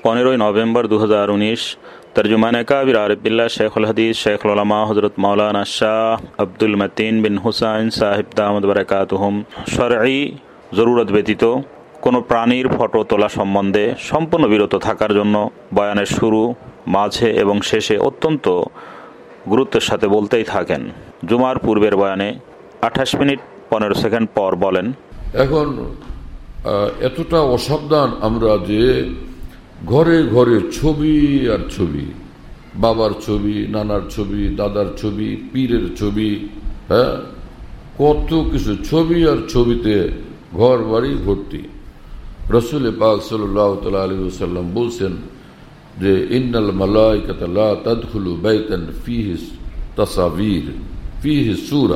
15 November 2019। তর্জমানে Kabir Arifullah শেখুল হাদিস শেখুল উলামা হযরত মাওলানা শাহ আব্দুল মতিন বিন হুসাইন সাহিব দামাত বারাকাতুহুম। শরঈ জরুরত ব্যতীত কোনো প্রাণীর ফটো তোলা সম্বন্ধে সম্পূর্ণ বিরত থাকার জন্য বয়ানের শুরু, মাঝে এবং শেষে অত্যন্ত গুরুত্বের সাথে বলতেই থাকেন। জুমার পূর্বের বয়ানে 28 মিনিট 15 সেকেন্ড পর বলেন, এখন এতটা অসাবধান আমরা যে ঘরে ঘরে ছবি আর ছবি, বাবার ছবি, নানার ছবি, দাদার ছবি, পীরের ছবি, হ্যাঁ, কত কিছু ছবি আর ছবিতে ঘর বাড়ি ভর্তি। রাসূল পাক সাল্লাল্লাহু তাআলা আলাইহি ওয়াসাল্লাম বলছেন যে ইন্নাল মালাইকাতা লা তাদখুলু বাইতান ফীহি তাসাবির ফীহি সূরা,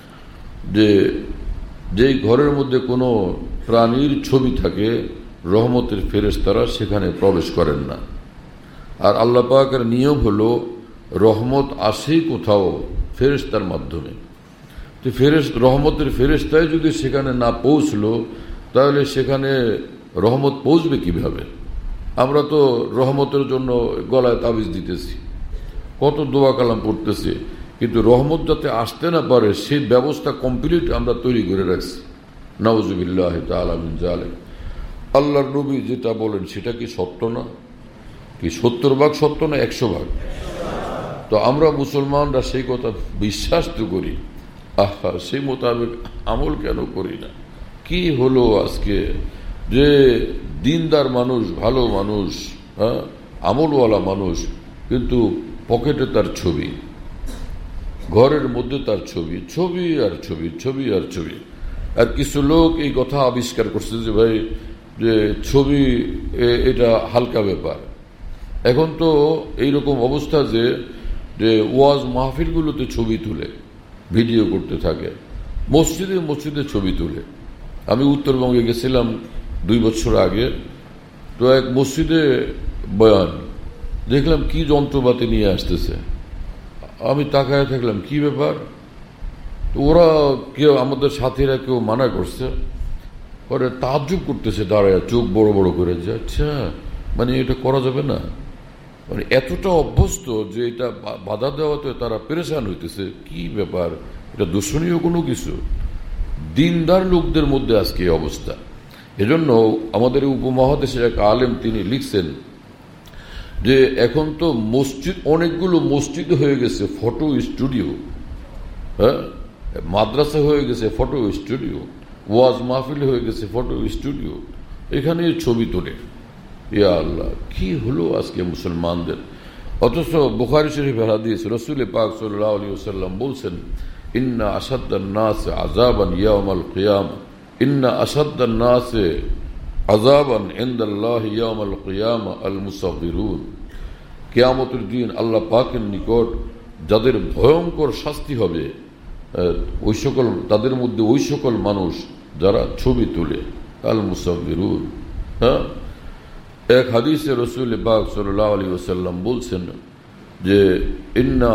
যে ঘরের মধ্যে কোনো প্রাণীর ছবি থাকে রহমতের ফেরেশতারা সেখানে প্রবেশ করেন না। আর আল্লাহ পাকের নিয়ম হলো রহমত আসেই কোথাও ফেরেশতার মাধ্যমে। তো রহমতের ফেরেশতাই যদি সেখানে না পৌঁছলো তাহলে সেখানে রহমত পৌঁছবে কিভাবে? আমরা তো রহমতের জন্য গলায় তাবিজ দিতেছি, কত দোয়া কালাম পড়তেছি, কিন্তু রহমত যাতে আসতে না পারে সেই ব্যবস্থা কমপ্লিট আমরা তৈরি করে রাখছি। নাউজুবিল্লাহি তাআলা মিন যালিক। আল্লাহর নবী যেটা বলেন সেটা কি সত্য না? কি 70 ভাগ সত্য না 100 ভাগ? তো আমরা মুসলমানরা সেই কথা বিশ্বাস তো করি, আহা, সেই মোতাবেক আমল কেন করি না? কি হলো আজকে যে দিনদার মানুষ, ভালো মানুষ, হ্যাঁ, আমলওয়ালা মানুষ, কিন্তু পকেটে তার ছবি, ঘরের মধ্যে তার ছবি, ছবি আর ছবি, ছবি আর ছবি। আর কিছু লোক এই কথা আবিষ্কার করছে যে ভাই, যে ছবি এটা হালকা ব্যাপার। এখন তো এইরকম অবস্থা যে ওয়াজ মাহফিলগুলোতে ছবি তুলে ভিডিও করতে থাকে, মসজিদে মসজিদে ছবি তুলে। আমি উত্তরবঙ্গে গেছিলাম 2 বছর আগে, তো এক মসজিদে বয়ান দেখলাম কি যন্ত্রপাতি নিয়ে আসতেছে। আমি তাকায় থাকলাম, কি ব্যাপার? তো ওরা কেউ, আমাদের সাথীরা কেউ মানা করছে, পরে তাজ্জুব করতেছে দাঁড়ায়, চোখ বড় বড় করে, যে আচ্ছা, মানে এটা করা যাবে না। মানে এতটা অভ্যস্ত যে এটা বাধা দেওয়াতে তারা পেরেশান হইতেছে। কি ব্যাপার? এটা দূষণীয় কোনো কিছু? দিনদার লোকদের মধ্যে আজকে এই অবস্থা। এজন্য আমাদের উপমহাদেশের এক আলেম তিনি লিখছেন যে এখন তো মসজিদ, অনেকগুলো মসজিদ হয়ে গেছে ফটো স্টুডিও, হ্যাঁ, মাদ্রাসা হয়ে গেছে ফটো স্টুডিও, ওয়াজ মাহফিল হয়ে গেছে ফটো স্টুডিও, এখানে ছবি তোলে। ইয়া আল্লাহ, কি হলো আজকে মুসলমানদের? অথচ বুখারী শরীফের হাদিস, রাসূল পাক সাল্লাল্লাহু আলাইহি ওয়াসাল্লাম বলছেন, ইন্না আশাদ্দান নাস আযাবান ইয়াউমাল কিয়ামা, ইন্না আশাদ্দান নাস আযাবান ইনদাল্লাহি ইয়াউমাল কিয়ামা আল মুসাফফিরুন। কিয়ামতের দিন আল্লাহ পাকের নিকট যাদের ভয়ঙ্কর শাস্তি হবে ওই সকল, তাদের মধ্যে ওই সকল মানুষ যারা ছবি তুলে, আল মুসাফফিরুন। হ্যাঁ, এক হাদিসে রাসূল পাক সাল্লাল্লাহু আলাইহি ওয়াসাল্লাম বলছেন যে ইন্না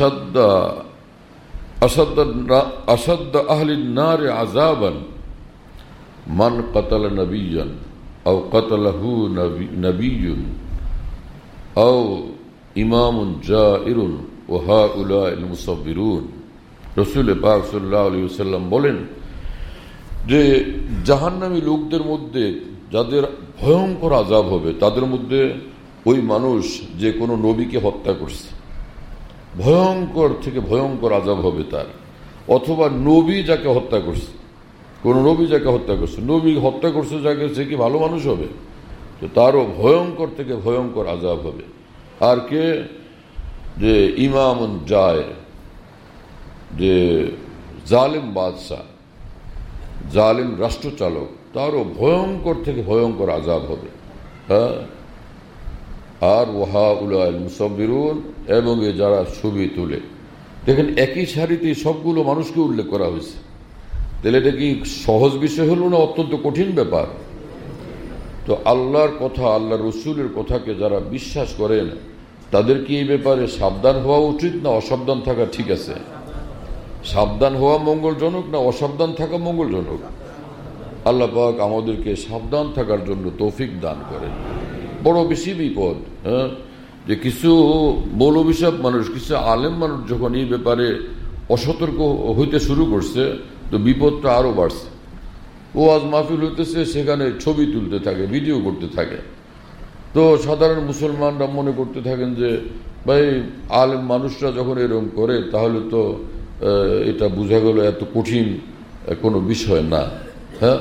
আশাদ্দা আহলিন নার আযাবান মান কাতালা নবিয়ান আও কাতালাহু নবিয়ুন আও ইমামুন জাইরুন ওয়া হাউলাইল মুসাফফিরুন। রাসূল পাক সাল্লাল্লাহু আলাইহি ওয়াসাল্লাম বলেন যে জাহান্নামী লোকদের মধ্যে যাদের ভয়ঙ্কর আযাব হবে তাদের মধ্যে ওই মানুষ যে কোনো নবীকে হত্যা করছে, ভয়ঙ্কর থেকে ভয়ঙ্কর আযাব হবে তার। অথবা নবী যাকে হত্যা করছে, কোন নবী যাকে হত্যা করছে, নবী হত্যা করছে যাকে, সে কি ভালো মানুষ হবে? তো তারও ভয়ঙ্কর থেকে ভয়ঙ্কর আযাব হবে। আর কে? যে ইমামুন জায়ের, যে জালিম বাদশাহ, জালিম রাষ্ট্রচালক, তারও ভয়ঙ্কর থেকে ভয়ঙ্কর আযাব হবে। হ্যাঁ, আর ওয়াহাউলাল মুসাফফিরুন, এবং এ যারা ছবি তুলে। দেখেন একই সারিতে সবগুলো মানুষকে উল্লেখ করা হয়েছে। তাহলে এটা কি সহজ বিষয় হলো না অত্যন্ত কঠিন ব্যাপার? তো আল্লাহর কথা, আল্লাহ রসুলের কথাকে যারা বিশ্বাস করেন তাদের কি এই ব্যাপারে সাবধান হওয়া উচিত না অসাবধান থাকা ঠিক আছে? সাবধান হওয়া মঙ্গলজনক না অসাবধান থাকা মঙ্গলজনক? আল্লাহ পাক আমাদেরকে সাবধান থাকার জন্য তৌফিক দান করেন। বড় বেশি বিপদ। হ্যাঁ, যে কিছু মৌলবী সাহেব মানুষ, কিছু আলেম মানুষ যখন এই ব্যাপারে অসতর্ক হইতে শুরু করছে, তো বিপদটা আরো বাড়ছে। ওয়াজ মাহফিল হইতেছে, সেখানে ছবি তুলতে থাকে, ভিডিও করতে থাকে। তো সাধারণ মুসলমানরা মনে করতে থাকেন যে ভাই আলেম মানুষরা যখন এরকম করে তাহলে তো এটা বোঝা গেল এত কঠিন কোনো বিষয় না। হ্যাঁ,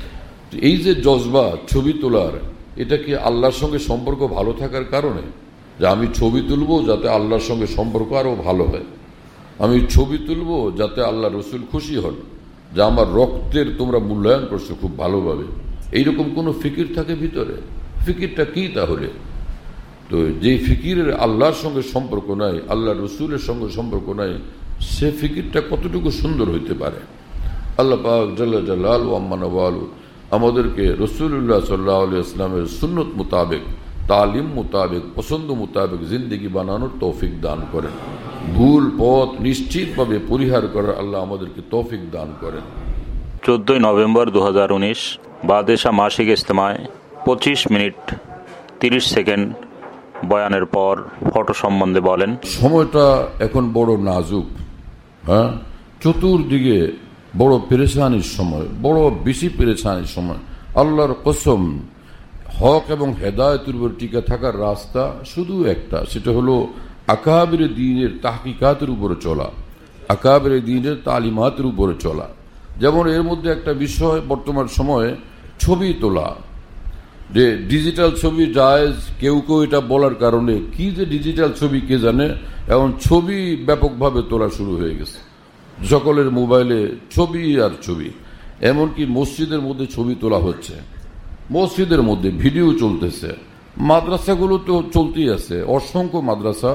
এই যে জজবা ছবি তোলার, এটা কি আল্লাহর সঙ্গে সম্পর্ক ভালো থাকার কারণে? যে আমি ছবি তুলবো যাতে আল্লাহর সঙ্গে সম্পর্ক আরো ভালো হয়, আমি ছবি তুলবো যাতে আল্লাহ রসুল খুশি হন, যে আমার রক্তের তোমরা মূল্যায়ন করছো খুব ভালোভাবে, এইরকম কোনো ফিকির থাকে ভিতরে? ফিকিরটা কি তাহলে? তো যে ফিকিরের আল্লাহর সঙ্গে সম্পর্ক নাই, আল্লাহ রসুলের সঙ্গে সম্পর্ক নাই, সে ফিকিরটা কতটুকু সুন্দর হইতে পারে? আল্লাহ পাক জাল্লা জালালু আম্মা নওয়ালু আমাদেরকে রসুল্লাহ সাল্লাল্লাহু আলাইহি ওয়াসাল্লামের সুন্নত মোতাবেক, তালিম মোতাবেক, পছন্দ মোতাবেক জিন্দেগি বানানোর তৌফিক দান করেন। ভুল পথ নিশ্চিতভাবে পরিহার করার আল্লাহ আমাদেরকে তৌফিক দান করেন। 14 নভেম্বর 2019 বাদেশা মাসিক ইজতেমায় 25 মিনিট 30 সেকেন্ড বয়ানের পর ফটো সম্বন্ধে বলেন। সময়টা এখন বড় নাজুক। হ্যাঁ, চতুর্দিকে বড় পেরেশানির সময়, বড় বেশি পেরেশানির সময়। আল্লাহর কসম, হক এবং হেদায়েতের উপর টিকে থাকার রাস্তা শুধু একটা, সেটা হলো আকাবির দ্বীনের তাহকিকাতের উপরে চলা, আকাবির দ্বীনের তালিমাতের উপরে চলা। যেমন এর মধ্যে একটা বিষয় বর্তমান সময়ে ছবি তোলা, যে ডিজিটাল ছবি জায়েজ, কেউ কেউ এটা বলার কারণে কি যে ডিজিটাল ছবি কে জানে, এখন ছবি ব্যাপকভাবে তোলা শুরু হয়ে গেছে। সকলের মোবাইলে ছবি আর ছবি, এমনকি মসজিদের মধ্যে ছবি তোলা হচ্ছে, মসজিদের মধ্যে ভিডিও চলতেছে, মাদ্রাসাগুলো তো চলতেই আছে, অসংখ্য মাদ্রাসা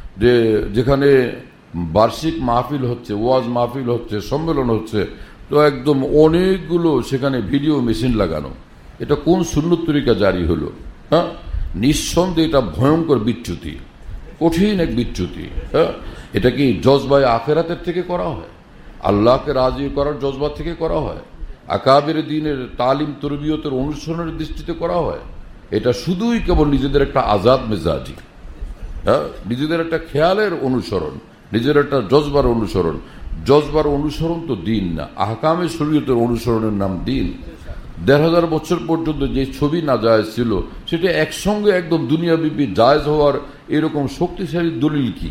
যেখানে বার্ষিক মাহফিল হচ্ছে, ওয়াজ মাহফিল হচ্ছে, সম্মেলন হচ্ছে, তো একদম অনেকগুলো সেখানে ভিডিও মেশিন লাগানো। এটা কোন সুন্নত তরিকা জারি হলো? হ্যাঁ, নিঃসন্দেহে এটা ভয়ঙ্কর বিচ্যুতি, কঠিন এক বিচ্যুতি। হ্যাঁ, এটা কি জজবায় আখেরাতের থেকে করা হয়? আল্লাহকে রাজি করার জজবা থেকে করা হয়? আকাবের দ্বীনের তালিম তরবিয়তের অনুসরণের দৃষ্টিতে করা হয়? এটা শুধুই কেবল নিজেদের একটা আজাদ মেজাজি, হ্যাঁ, নিজেদের একটা খেয়ালের অনুসরণ, নিজের একটা জজবার অনুসরণ। জজবার অনুসরণ তো দিন না, আহকামে শরীয়তের অনুসরণের নাম দিন। ১,৫০০ বছর পর্যন্ত যে ছবি না জায়েজ ছিল, সেটা একসঙ্গে একদম দুনিয়াব্যাপী জায়েজ হওয়ার এরকম শক্তিশালী দলিল কি?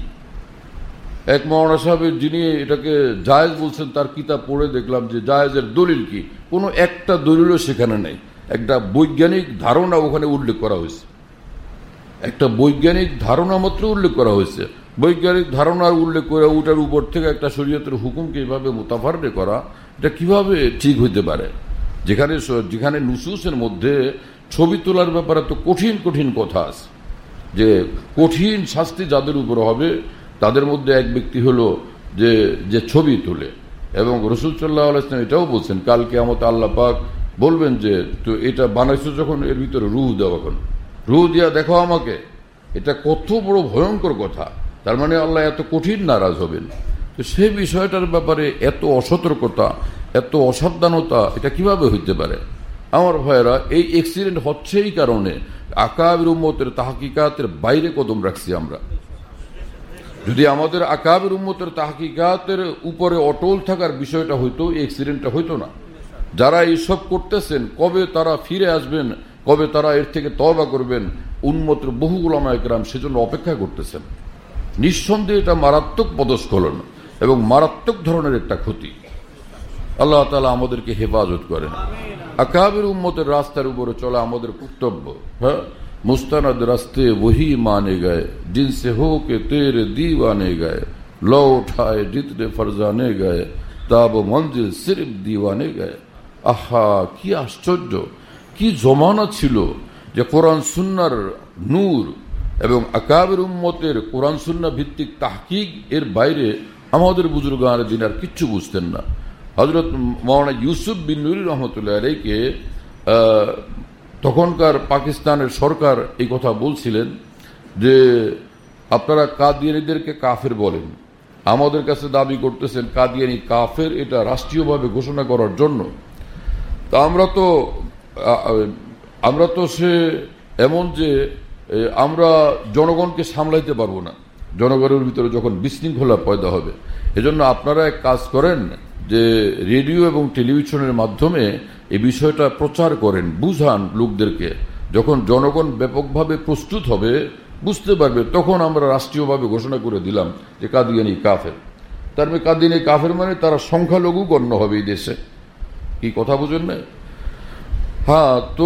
এক মাওলানা সাহেবের যিনি এটাকে জায়েজ বলছেন, তার কিতাব পড়ে দেখলাম যে জায়েজের দলিল কি, কোনো একটা দলিলও সেখানে নেই। একটা বৈজ্ঞানিক ধারণা ওখানে উল্লেখ করা হয়েছে, একটা বৈজ্ঞানিক ধারণা মাত্র উল্লেখ করা হয়েছে। বৈজ্ঞানিক ধারণার উল্লেখ করে ওটার উপর থেকে একটা শরীয়তের হুকুমকে এইভাবে মুতাফাররে করা, এটা কিভাবে ঠিক হইতে পারে? যেখানে নুসুসের মধ্যে ছবি তোলার ব্যাপারে তো কঠিন কঠিন কথা আছে, যে কঠিন শাস্তি যাদের উপর হবে তাদের মধ্যে এক ব্যক্তি হলো যে ছবি তোলে। এবং রাসূল সাল্লাল্লাহু আলাইহি ওয়াসাল্লাম এটাও বলছেন, কাল কিয়ামত আল্লাহ পাক বলবেন যে তো এটা বানাইছো যখন, এর ভিতরে রূহ দেওয়া, রূহ দিয়া দেখো আমাকে। এটা কত বড় ভয়ঙ্কর কথা! তার মানে আল্লাহ এত কঠিন নারাজ হবেন। তো সেই বিষয়টার ব্যাপারে এত অসতর্কতা, এত অসাবধানতা, এটা কিভাবে হইতে পারে? আমার ভাইয়েরা, এই অ্যাক্সিডেন্ট হচ্ছে এই কারণে আকাবির উম্মতের তাহকিকাতের বাইরে কদম রাখছি আমরা। যদি আমাদের আকাবির উম্মতের তাহকিকাতের উপরে অটল থাকার বিষয়টা হইতো, এই অ্যাক্সিডেন্টটা হইতো না। যারা এইসব করতেছেন, কবে তারা ফিরে আসবেন, কবে তারা এর থেকে তওবা করবেন, উম্মতের বহু উলামা ইকরাম সেজন্য অপেক্ষা করতেছেন। নিঃসন্দেহে এটা মারাত্মক পদস্খলন এবং মারাত্মক ধরনের একটা ক্ষতি। আল্লাহ তাআলা আমাদেরকে হেফাজত করেন। আকাবির উম্মতের রাস্তার উপরে চলা আমাদের কর্তব্য। হ্যাঁ, মুস্তানাদ রাস্তে वही माने गए जिनसे हो के तेरे दीवाने गए लो उठाए जितने फरजाने गए ताब मंजिल सिर्फ दीवाने गए। আহা, কি আশ্চর্য, কি জমানা ছিল যে কোরআন সুন্নাহর নূর এবং আকাবির উম্মতের কোরআন সুন্নাহ ভিত্তিক তাহকিক এর বাইরে আমাদের বুজুর্গানে দিন আর কিচ্ছু বুঝতেন না। হযরত মাওলানা ইউসুফ বিন নুরি রহমতুল্লাহ আলাইহিকে তখনকার পাকিস্তানের সরকার এই কথা বলছিলেন যে আপনারা কাদিয়ানীদেরকে কাফের বলেন, আমাদের কাছে দাবি করতেছেন কাদিয়ানী কাফের, এটা রাষ্ট্রীয়ভাবে ঘোষণা করার জন্য। তা আমরা তো সে এমন যে আমরা জনগণকে সামলাইতে পারবো না, জনগণের ভিতরে যখন বিশৃঙ্খলা পয়দা হবে। এজন্য আপনারা এক কাজ করেন যে রেডিও এবং টেলিভিশনের মাধ্যমে এই বিষয়টা প্রচার করেন, বুঝান লোকদেরকে। যখন জনগণ ব্যাপকভাবে প্রস্তুত হবে, বুঝতে পারবে, তখন আমরা রাষ্ট্রীয়ভাবে ঘোষণা করে দিলাম যে কাদিয়ানি কাফের। তার মানে কাদিয়ানি কাফের মানে তারা সংখ্যালঘু গণ্য হবে এই দেশে। কি কথা বুঝেন না? হ্যাঁ, তো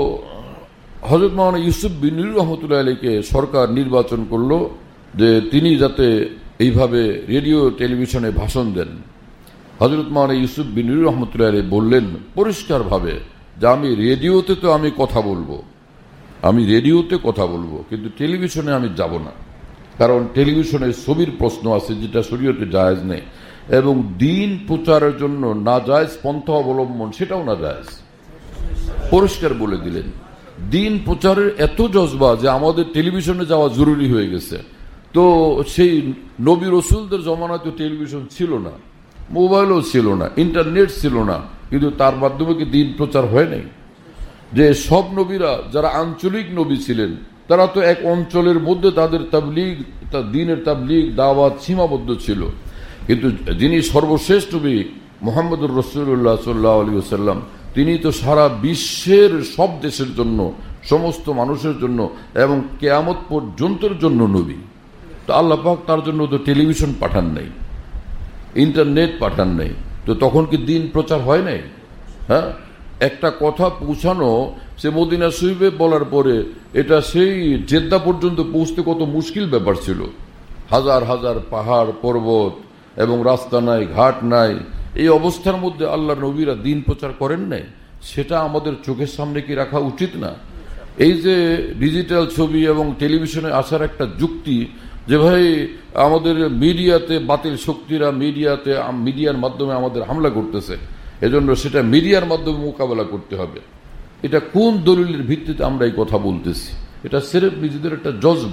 হযরত মাওলানা ইউসুফ বিন নুর রহমতুল্লাহ আলাইহিকে সরকার নির্বাচন করলো যে তিনি যাতে এইভাবে রেডিও টেলিভিশনে ভাষণ দেন। হযরত মাওলানা ইউসুফ বিন নুর রহমতুল্লাহ আলাইহি বললেন পরিষ্কারভাবে যে আমি রেডিওতে তো আমি কথা বলবো, আমি রেডিওতে কথা বলবো, কিন্তু টেলিভিশনে আমি যাব না। কারণ টেলিভিশনে ছবির প্রশ্ন আছে যেটা শরীয়তে জায়েজ নেই, এবং দিন প্রচারের জন্য না জায়েজ পন্থা অবলম্বন সেটাও না জায়েজ। পরিষ্কার বলে দিলেন। দিন প্রচারের এত জজবা যে আমাদের টেলিভিশনে যাওয়া জরুরি হয়ে গেছে। তো সেই নবী রসুলদের জমানাতে টেলিভিশন ছিল না, মোবাইলও ছিল না, ইন্টারনেট ছিল না, কিন্তু তার মাধ্যমে কি দিন প্রচার হয় নাই? যে সব নবীরা যারা আঞ্চলিক নবী ছিলেন তারা তো এক অঞ্চলের মধ্যে তাদের তাবলীগ, দ্বীনের তাবলীগ দাওয়াত সীমাবদ্ধ ছিল, কিন্তু যিনি সর্বশেষ নবী মুহাম্মদুর রাসূলুল্লাহ সাল্লাল্লাহু আলাইহি ওয়াসাল্লাম তিনি তো সারা বিশ্বের সব দেশের জন্য, সমস্ত মানুষের জন্য এবং কিয়ামত পর্যন্তের জন্য নবী। তো আল্লাহ পাক তার জন্য তো টেলিভিশন পাঠান নাই, ইন্টারনেট পাঠান নাই, তো তখন কি দিন প্রচার হয় নাই? হ্যাঁ, একটা কথা পৌঁছানো সে মদিনা শরীফে বলার পরে এটা সেই জেদ্দা পর্যন্ত পৌঁছতে কত মুশকিল ব্যাপার ছিল। হাজার হাজার পাহাড় পর্বত এবং রাস্তা নাই, ঘাট নাই, এই অবস্থার মধ্যে আল্লাহ নবীরা দিন প্রচার করেন নাই। সেটা আমাদের চোখের সামনে কি রাখা উচিত না? এই যে ডিজিটাল ছবি এবং টেলিভিশনে আসার একটা যুক্তি যে ভাই আমাদের মিডিয়াতে বাতিল শক্তিরা মিডিয়ার মাধ্যমে আমাদের হামলা করতেছে, এজন্য সেটা মিডিয়ার মাধ্যমে মোকাবেলা করতে হবে। এটা কোন দলিলের ভিত্তিতে আমরা এই কথা বলতেছি? এটা সিরেফ নিজেদের একটা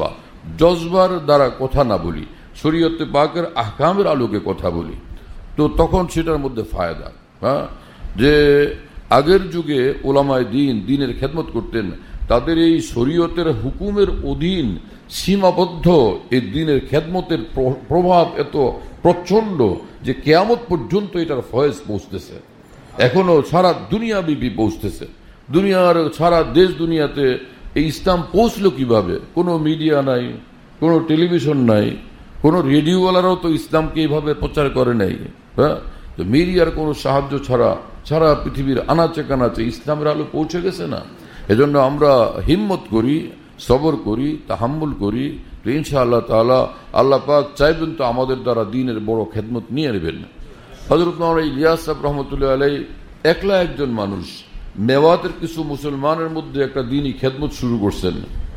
জজবার দ্বারা কথা না বলি, শরীয়তে পাকের আহকামের আলোকে কথা বলি, তো তখন সেটার মধ্যে ফায়দা। হ্যাঁ, যে আগের যুগে ওলামায়ে দ্বীনের খেদমত করতেন, তাদের এই শরীয়তের হুকুমের অধীন সীমাবদ্ধ এই দ্বীনের খেদমতের প্রভাব এত প্রচন্ড যে কিয়ামত পর্যন্ত এটার ফয়েজ পৌঁছতেছে, এখনো সারা দুনিয়াব্যাপী পৌঁছতেছে। দুনিয়ার সারা দেশ দুনিয়াতে এই ইসলাম পৌঁছলো কিভাবে? কোনো মিডিয়া নাই, কোনো টেলিভিশন নাই, কোনো রেডিওওয়ালারাও তো ইসলামকে এইভাবে প্রচার করে নাই। হ্যাঁ, তো মিডিয়ার কোনো সাহায্য ছাড়া সারা পৃথিবীর আনাচে কানাচে ইসলামের আলো পৌঁছে গেছে না? এজন্য আমরা হিম্মত করি, সবর করি, তাহাম্মুল করি, তো ইনশাআল্লাহ তাআলা আল্লাহ পাক চাইবেন তো আমাদের দ্বারা দ্বীনের বড় খেদমত নিয়ে নেবেন। হযরত মাওলানা ইলিয়াস সাহেব রহমতুল্লাহ আলাইহি একলা একজন মানুষ মেওয়াতের কিছু মুসলমানের মধ্যে একটা দ্বীনি খেদমত শুরু করছেন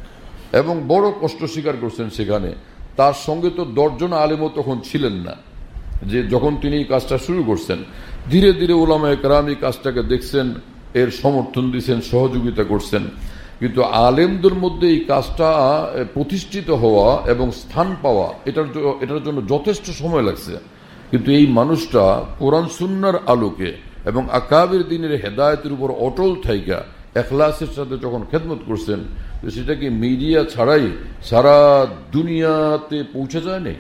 এবং বড় কষ্ট স্বীকার করছেন সেখানে। তার সঙ্গে তো 10 জন আলেমও তখন ছিলেন না, যে যখন তিনি এই কাজটা শুরু করছেন। ধীরে ধীরে উলামায়ে কেরাম এই কাজটাকে দেখছেন, এর সমর্থন দিচ্ছেন, সহযোগিতা করছেন, কিন্তু আলেমদের মধ্যে এই কাজটা প্রতিষ্ঠিত হওয়া এবং স্থান পাওয়া এটার জন্য যথেষ্ট সময় লাগছে। কিন্তু এই মানুষটা কোরআন সুন্নাহর আলোকে এবং আকাবির দ্বীনের হেদায়েতের উপর অটল থাইকা ইখলাসের সাথে যখন খেদমত করছেন, তো সেটা কি মিডিয়া ছাড়াই সারা দুনিয়াতে পৌঁছে যায় নাই?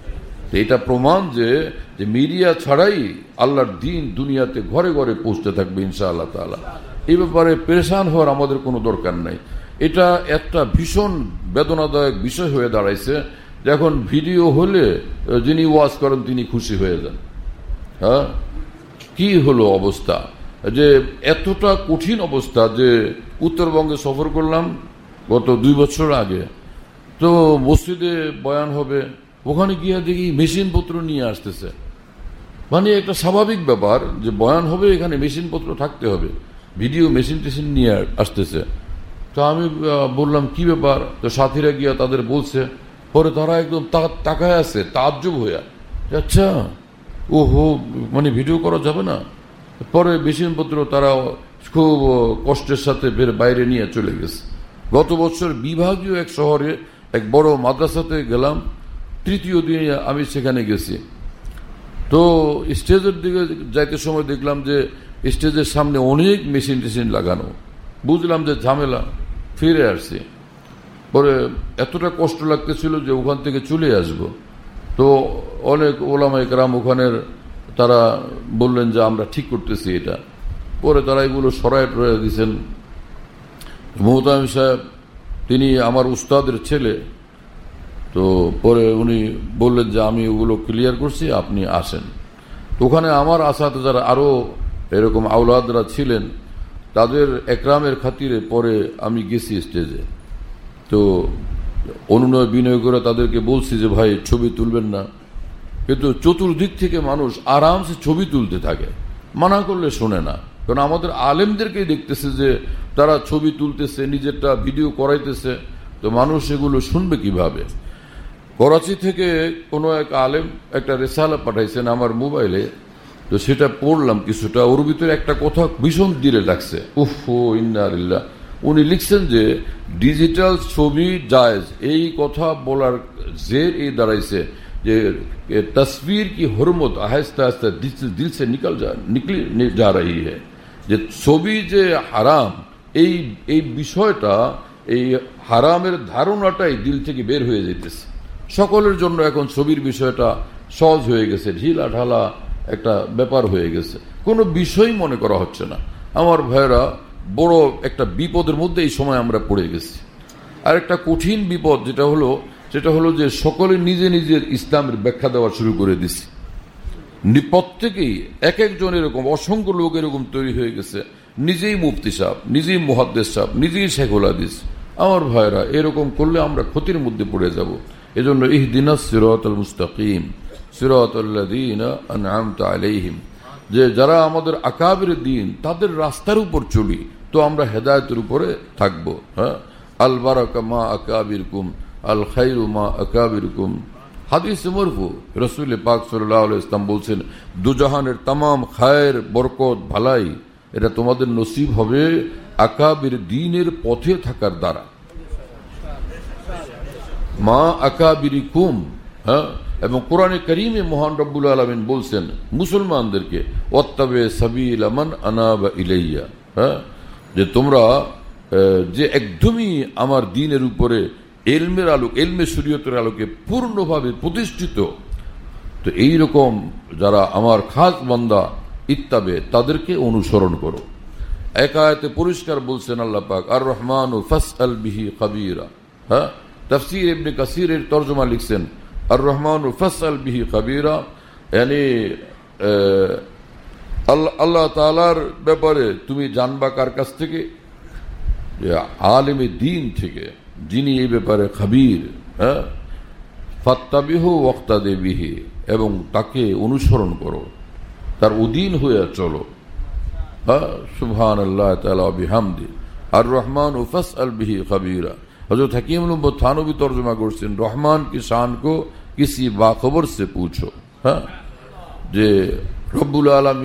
এটা প্রমাণ যে মিডিয়া ছাড়াই আল্লাহর দ্বীন দুনিয়াতে ঘরে ঘরে পৌঁছতে থাকবে ইনশাআল্লাহ তাআলা। এই ব্যাপারে পেরেশান হওয়ার আমাদের কোনো দরকার নাই। এটা একটা ভীষণ বেদনাদায়ক বিষয় হয়ে দাঁড়াইছে। এখন ভিডিও হলে যিনি ওয়াজ করেন তিনি খুশি হয়ে যান। হ্যাঁ, কি হলো অবস্থা, যে এতটা কঠিন অবস্থা যে উত্তরবঙ্গে সফর করলাম গত 2 বছর আগে, তো মসজিদে বয়ান হবে, ওখানে গিয়ে দেখি মেশিনপত্র নিয়ে আসতেছে। মানে একটা স্বাভাবিক ব্যাপার যে বয়ান হবে, এখানে মেশিনপত্র থাকতে হবে, ভিডিও মেশিন টেশিন নিয়ে আসতেছে। তো আমি বললাম কি ব্যাপার, তো সাথীরা গিয়া তাদের বলছে, পরে তারা একদম তাকায় আছে তাজ্জব হইয়া, আচ্ছা ওহো, মানে ভিডিও করা যাবে না। পরে মেশিনপত্র তারা খুব কষ্টের সাথে বাইরে নিয়ে চলে গেছে। গত বছর বিভাগীয় এক শহরে এক বড় মাদ্রাসাতে গেলাম, 3য় দিনে আমি সেখানে গেছি। তো স্টেজের দিকে যাইতে সময় দেখলাম যে স্টেজের সামনে অনেক মেশিন টেশিন লাগানো। বুঝলাম যে ঝামেলা, ফিরে আসছি। পরে এতটা কষ্ট লাগতেছিল যে ওখান থেকে চলে আসব। তো অনেক ওলামায়ে কেরাম ওখানের তারা বললেন যে আমরা ঠিক করতেছি এটা। পরে তারা এগুলো সরাই টরাই দিয়েছেন। মোহতামিম সাহেব তিনি আমার উস্তাদের ছেলে, তো পরে উনি বললেন যে আমি ওগুলো ক্লিয়ার করছি, আপনি আসেন। তো ওখানে আমার আসাতে যারা আরো এরকম আওলাদরা ছিলেন তাদের একরামের খাতিরে পরে আমি গেছি স্টেজে। তো অনুনয় বিনয় করে তাদেরকে বলছি যে ভাই ছবি তুলবেন না, কিন্তু চতুর্দিক থেকে মানুষ আরামসে ছবি তুলতে থাকে, মানা করলে শোনে না। কারণ আমাদের আলেমদেরকেই দেখতেছে যে তারা ছবি তুলতেছে, নিজেরটা ভিডিও করাইতেছে, তো মানুষ এগুলো শুনবে কিভাবে। করাচি থেকে কোনো এক আলেম একটা রেসালা পাঠাইছেন আমার মোবাইলে, তো সেটা পড়লাম কিছুটা। ওর ভিতরে একটা কথা ভীষণ দিলে লাগছে, উফো ইন্না লিল্লাহ। উনি লিখছেন যে ডিজিটাল ছবি জায়েজ, এই কথা বলার জের এই দাঁড়াইছে যে তসবির কি হুরমত আহিস্তা আহিস্তা দিল সে নিকলে যা রহি হ্যায়, যে ছবি যে হারাম এই বিষয়টা, এই হারামের ধারণাটাই দিল থেকে বের হয়ে যেতেছে। সকলের জন্য এখন ছবির বিষয়টা সহজ হয়ে গেছে, ঢিলা ঢালা একটা ব্যাপার হয়ে গেছে, কোনো বিষয় মনে করা হচ্ছে না। আমার ভাইয়েরা, বড় একটা বিপদের মধ্যে এই সময় আমরা পড়ে গেছি। আর একটা কঠিন বিপদ যেটা হলো যে সকলে নিজে নিজের ইসলামের ব্যাখ্যা দেওয়া শুরু করে দিছে। প্রত্যেকেই এক একজন এরকম, অসংখ্য লোক এরকম তৈরি হয়ে গেছে, নিজেই মুফতি সাহেব, নিজেই মুহাদ্দিস সাহেব, নিজেই শেখুল হাদিস। আমার ভাইরা, এরকম করলে আমরা ক্ষতির মধ্যে পড়ে যাব। এজন্য ইহদিনাস সিরাতাল মুস্তাকিম সিরাতাল্লাযীনা আন'আমতা আলাইহিম, যে যারা আমাদের আকাবির দ্বীন তাদের রাস্তার উপর চলি, তো আমরা হেদায়েতের উপরে থাকব। হ্যাঁ, আল বারাকা মা আকাবিরকুম আল খায়রু মা আকাবিরকুম, হাদিস মারফু। রাসূল পাক সাল্লাল্লাহু আলাইহি ওয়াসাল্লাম বলছেন, দুজাহানের तमाम খায়ের, বরকত, ভালাই এটা তোমাদের নসিব হবে আকাবির দ্বীনের পথে থাকার দ্বারা। মা আকাবিরিকুম, হ্যাঁ। এবং কোরআনে কারীমে মহান রব্বুল আলামিন বলছেন মুসলমানদেরকে, ওয়াত্তাবে সাবিলা মান আনাবা ইলাইয়া, হ্যাঁ, যে তোমরা যে একদমই আমার দ্বীনের উপরে ইলমের আলোক, ইলমে শরীয়তের আলোকে পূর্ণভাবে প্রতিষ্ঠিত, তো এইরকম যারা আমার খাস বান্দা ইত্তাবে, তাদেরকে অনুসরণ করো। এক আয়াতে পরিষ্কার বলছেন আল্লাহ পাক, আর রহমানু ফাসআল বিহি খাবীরা। হ্যাঁ, তাফসীর ইবনে কাসিরের তরজমা লিখছেন, আর রহমানু ফাসআল বিহি খাবীরা, মানে আল্লাহ তাআলার ব্যাপারে তুমি জানবা কার কাছ থেকে? আলেমে দ্বীন থেকে, যিনি এই ব্যাপারে খাবীর। হ্যাঁ, ফাত্তাবিহু ওয়াক্তাদে বিহি, এবং তাকে অনুসরণ করো, তার অধীন হয়ে চলো। হ্যাঁ, সুবহানাল্লাহ তাআলা ওয়া বিহামদি, আর রহমান ফাসআল বিহি খাবীরা। হযরত হাকিম থানবী তরজমা করছেন, রহমান কি শান কো কিসি বাখবর সে পুছো। হ্যাঁ, যে রব্বুল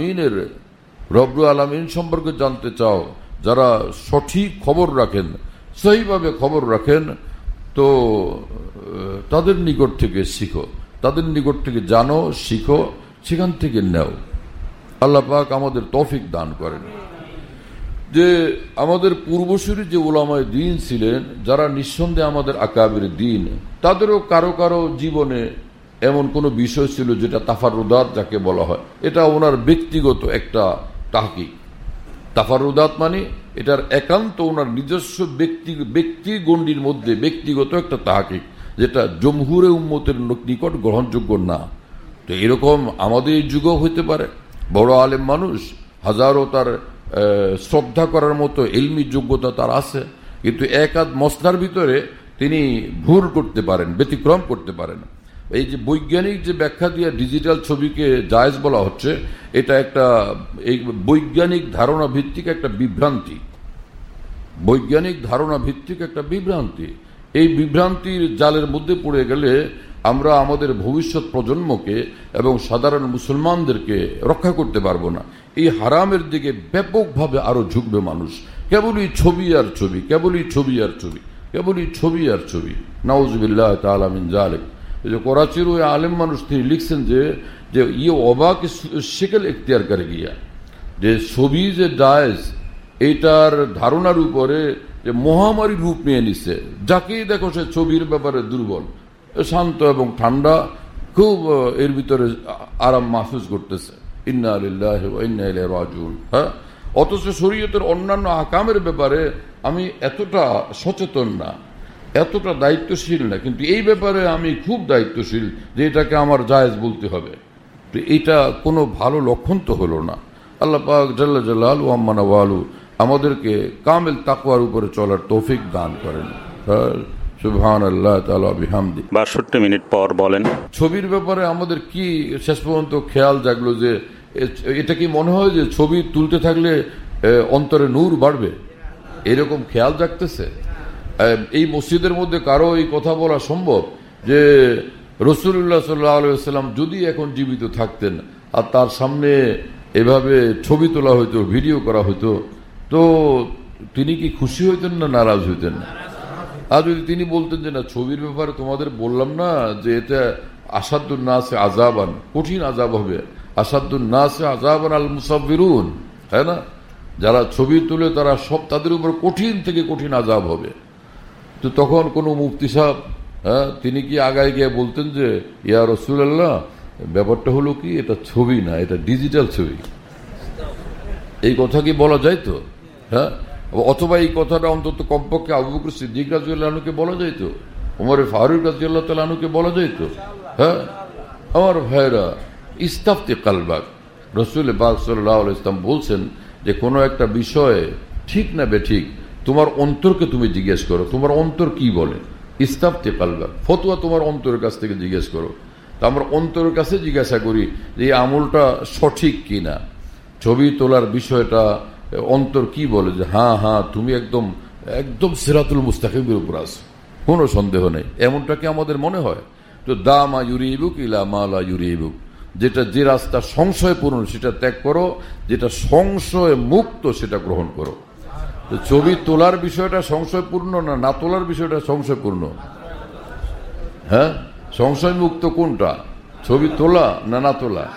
আলামিন সম্পর্কে জানতে চাও, যারা সঠিক খবর রাখেন, সহিভাবে খবর রাখেন, তো তাদের নিকট থেকে শিখো, তাদের নিকট থেকে জানো, শিখো, সেখান থেকে নেও। আল্লাহ পাক আমাদের তৌফিক দান করেন। যে আমাদের পূর্বসূরি যে উলামায়ে দ্বীন ছিলেন, যারা নিঃসন্দেহে আমাদের আকাবির দ্বীন, তাদেরও কারো কারো জীবনে এমন কোন বিষয় ছিল যেটা তাফারুদাত যাকে বলা হয়, এটা ওনার ব্যক্তিগত একটা তাহকিক। তাফারুদাত মানে এটার একান্ত ওনার নিজস্ব ব্যক্তি গণ্ডির মধ্যে ব্যক্তিগত একটা তাহকিক, যেটা জমহুরে উম্মতের নিকট গ্রহণযোগ্য না। তো এরকম আমাদের যুগও হইতে পারে, বড় আলেম মানুষ, হাজারো তার শ্রদ্ধা করার মতো ইলমি যোগ্যতা তার আছে, কিন্তু এক আধ মসলার ভিতরে তিনি ভুল করতে পারেন, ব্যতিক্রম করতে পারেন। এই যে বৈজ্ঞানিক যে ব্যাখ্যা দিয়ে ডিজিটাল ছবিকে জায়েজ বলা হচ্ছে, এটা একটা এই বৈজ্ঞানিক ধারণা ভিত্তিক একটা বিভ্রান্তি, বৈজ্ঞানিক ধারণা ভিত্তিক একটা বিভ্রান্তি। এই বিভ্রান্তির জালের মধ্যে পড়ে গেলে আমরা আমাদের ভবিষ্যৎ প্রজন্মকে এবং সাধারণ মুসলমানদেরকে রক্ষা করতে পারবো না। এই হারামের দিকে ব্যাপকভাবে আরো ঝুঁকবে মানুষ। কেবলই ছবি আর ছবি, কেবলই ছবি আর ছবি, কেবলই ছবি আর ছবি। নাউজুবিল্লাহ তাআলা মিন যালিক। এই যে করাচির ওই আলেম মানুষ, তিনি লিখছেন যে ইয়ে অবাক শিকল ইখতিয়ার করে গিয়া, যে ছবি যে জায়েজ, এইটার ধারণার উপরে যে মহামারী রূপ নিয়ে নিচ্ছে। যাকেই দেখো সে ছবির ব্যাপারে দুর্বল, শান্ত এবং ঠান্ডা, খুব এর ভিতরে আরাম মাহসুস করতেছে। ইন্না লিল্লাহি ওয়া ইন্না ইলাইহি রাজিউন। হ্যাঁ, অথচ শরীয়তের অন্যান্য আহকামের ব্যাপারে আমি এতটা সচেতন না, এতটা দায়িত্বশীল না, কিন্তু এই ব্যাপারে আমি খুব দায়িত্বশীল যে এটাকে আমার জায়েজ বলতে হবে। তো এটা কোনো ভালো লক্ষণ তো হলো না। আল্লাহ পাক জাল্লা জালালু আম্মা নাওয়ালু আমাদেরকে কামেল তাকওয়ার উপরে চলার তৌফিক দান করেন। সুবহানাল্লাহ তাআলা বিহামদি। ৬২ মিনিট পর বলেন, ছবির ব্যাপারে আমাদের কি শেষ পর্যন্ত খেয়াল জাগলো যে এটা কি মনে হয় যে ছবি তুলতে থাকলে অন্তরে নূর বাড়বে, এরকম খেয়াল জাগতেছে? এই মসজিদের মধ্যে কারো এই কথা বলা সম্ভব যে রাসূলুল্লাহ সাল্লাল্লাহু আলাইহি ওয়াসাল্লাম যদি এখন জীবিত থাকতেন আর তার সামনে এভাবে ছবি তোলা হইতো, ভিডিও করা হইতো, তো তিনি কি খুশি হইতেন না নারাজ হইতেন? আর যদি তিনি বলতেন যে না, ছবির ব্যাপারে তোমাদের বললাম না যে এটা আসাদুন নাসে আযাবান, কঠিন আযাব হবে, আসাদুন নাসে আযাবান আল মুসাব্বিরুন, তাই না? যারা ছবি তুলে তারা সব তাদের উপর কঠিন থেকে কঠিন আযাব হবে। তো তখন কোনো মুফতি সাহেব তিনি কি আগায় গিয়ে বলতেন যে ইয়া রাসূলুল্লাহ, ব্যাপারটা হলো কি, এটা ছবি না, এটা ডিজিটাল ছবি, এই কথা কি বলা যায় তো? হ্যাঁ, অথবা এই কথাটা অন্তত কমপক্ষে আবু বকর সিদ্দিক রাদিয়াল্লাহু আনহুকে বলা যায় তো, ওমর ফারুক রাদিয়াল্লাহু তাআলা আনহুকে বলা যায় তো। হ্যাঁ আমার ভাইরা, ইস্তাফতি কালবাক, রাসূল পাক সাল্লাল্লাহু আলাইহি ওয়াসাল্লাম বলছেন যে কোনো একটা বিষয়ে ঠিক না বেঠিক তোমার অন্তরকে তুমি জিজ্ঞেস করো, তোমার অন্তর কি বলে। ইস্তাফতি কালবাক, ফতোয়া তোমার অন্তরের কাছ থেকে জিজ্ঞেস করো। তা আমরা অন্তরের কাছে জিজ্ঞাসা করি যে এই আমলটা সঠিক কিনা, ছবি তোলার বিষয়টা অন্তর কি বলে যে হ্যাঁ হ্যাঁ তুমি একদম একদম সিরাতুল মুস্তাকিমের উপর আছো, কোনো সন্দেহ নেই, এমনটা কি আমাদের মনে হয়? তো দামা ইউরিবুক ইলা মালা ইউরিবুক, যেটা যে রাস্তা সংশয়পূর্ণ সেটা ত্যাগ করো, যেটা সংশয় মুক্ত সেটা গ্রহণ করো। তো ছবি তোলার বিষয়টা সংশয়পূর্ণ না তোলার বিষয়টা সংশয়পূর্ণ? হ্যাঁ, সংশয় মুক্ত কোনটা, ছবি তোলা না তোলা?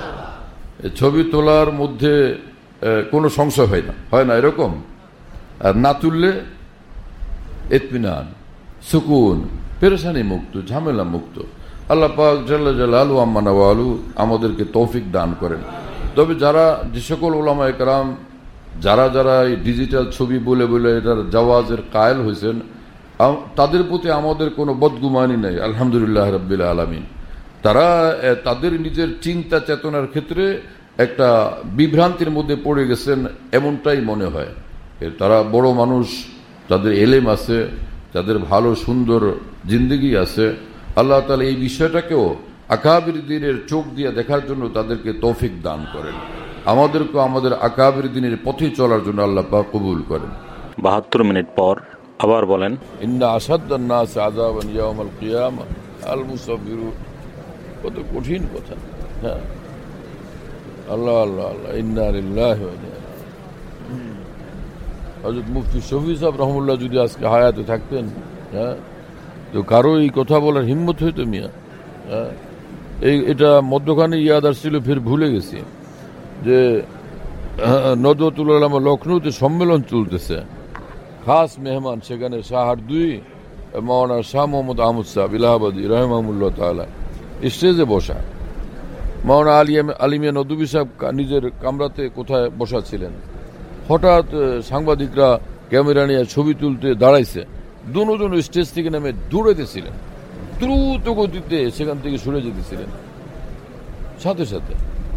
ছবি তোলার মধ্যে কোনো সংশয় হয় না এরকম। আর না তুললে ইতমিনান, সুকুন, পেরেশানি মুক্ত, ঝামেলা মুক্ত। আল্লাহ পাক জাল্লা জালালু আম্মা নাওয়ালু আমাদেরকে তৌফিক দান করেন। তবে যারা যে সকল উলামায়ে কেরাম যারা এই ডিজিটাল ছবি বলে বলে এটার জাওয়াজের কায়েল হয়েছেন, তাদের প্রতি আমাদের কোনো বদগুমানি নেই, আলহামদুলিল্লাহ রাব্বিল আলামিন। তারা তাদের নিজের চিন্তা চেতনার ক্ষেত্রে একটা বিভ্রান্তির মধ্যে পড়ে গেছেন, এমনটাই মনে হয়। তারা বড় মানুষ, তাদের এলেম আছে, তাদের ভালো সুন্দর জিন্দেগি আছে। আল্লাহ তাআলা এই বিষয়টাকেও আকাবির দ্বীনের চোখ দিয়ে দেখার জন্য তাদেরকে তৌফিক দান করেন। আমাদেরকেও আমাদের আকাবির দ্বীনের পথে চলার জন্য আল্লাহ পাক কবুল করেন। ৭২ মিনিট পর আবার বলেন, ইন্না আসাদ্দান নাস আযাবান ইয়াউমাল কিয়ামা আল মুসাব্বিরুন। কত কঠিন কথা। হ্যাঁ, আল্লাহ আল্লাহ আল্লাহ, ইন্না লিল্লাহি ওয়া ইন্না ইলাইহি রাজিউন। হযরত মুফতি শফি সাহেব রহমাতুল্লাহ যদি আজকে হায়াতে থাকতেন, হ্যাঁ, তো কারো এই কথা বলার হিম্মত হইতো মিয়া? হ্যাঁ, এটা মধ্যখানে ইয়াদ আসছিল, ফের ভুলে গেছি যে নদওয়াতুল উলামা লখনৌতে সম্মেলন চলতেছে, খাস মেহমান সেখানে শাহর ২ মাওলানা শাহ মোহাম্মদ আহমদ সাহেব ইলাহাবাদী রাহিমাহুল্লাহ তাআলা স্টেজে বসা। মাওলানা আলিমিয়া নদভী সাহেব নিজের কামরাতে কোথায় বসা ছিলেন, হঠাৎ সাংবাদিকরা ক্যামেরা নিয়ে ছবি তুলতে দাঁড়াইছে, দুজন স্টেজ থেকে নেমে দৌড়াইতেছিলেন, দ্রুত গতিতে সেখান থেকে সরে যেতেছিলেন সাথে সাথে।